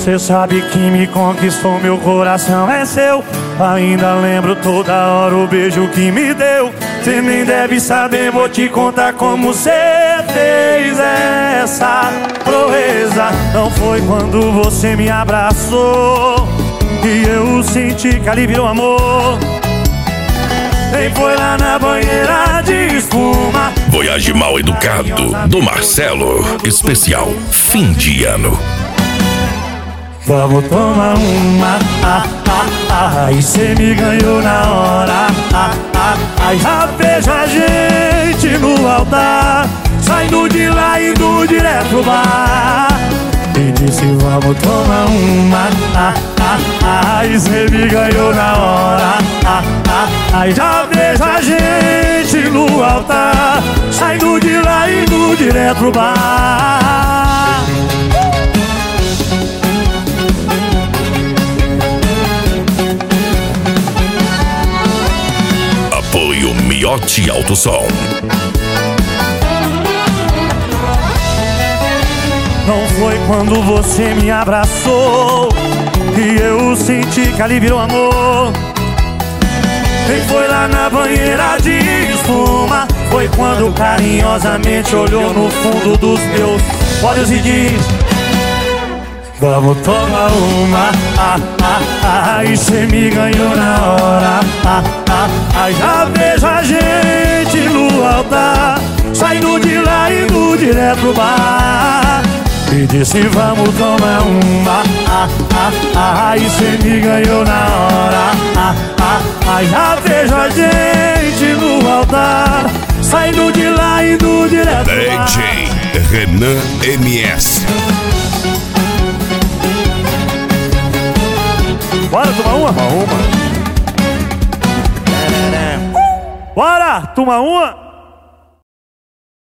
Cê sabe que me conquistou, meu coração é seu. Ainda lembro toda hora o beijo que me deu. Cê nem deve saber, vou te contar como cê fez essa proeza. Não foi quando você me abraçou que eu senti que ali virou amor. Nem foi lá na banheira de espuma. Voyage Mal Educado, do Marcelo. Especial fim de ano. Vamos tomar uma, e cê me ganhou na hora, já vejo a gente no altar, saindo de lá e indo direto pro bar. E disse vamos tomar uma, e cê me ganhou na hora, já vejo a gente no altar, saindo de lá e indo direto pro bar. Apoio Miotti Alto Som. Não foi quando você me abraçou que eu senti que ali virou amor. Nem foi lá na banheira de espuma. Foi quando carinhosamente olhou no fundo dos meus olhos e disse vamos tomar uma, e cê me ganhou na hora, já vejo a gente no altar, saindo de lá e indo direto pro bar. E disse vamos tomar uma, e cê me ganhou na hora, já vejo a gente no altar, saindo de lá e indo direto pro bar. DJ Renan MS. Bora tomar uma? Bora tomar uma?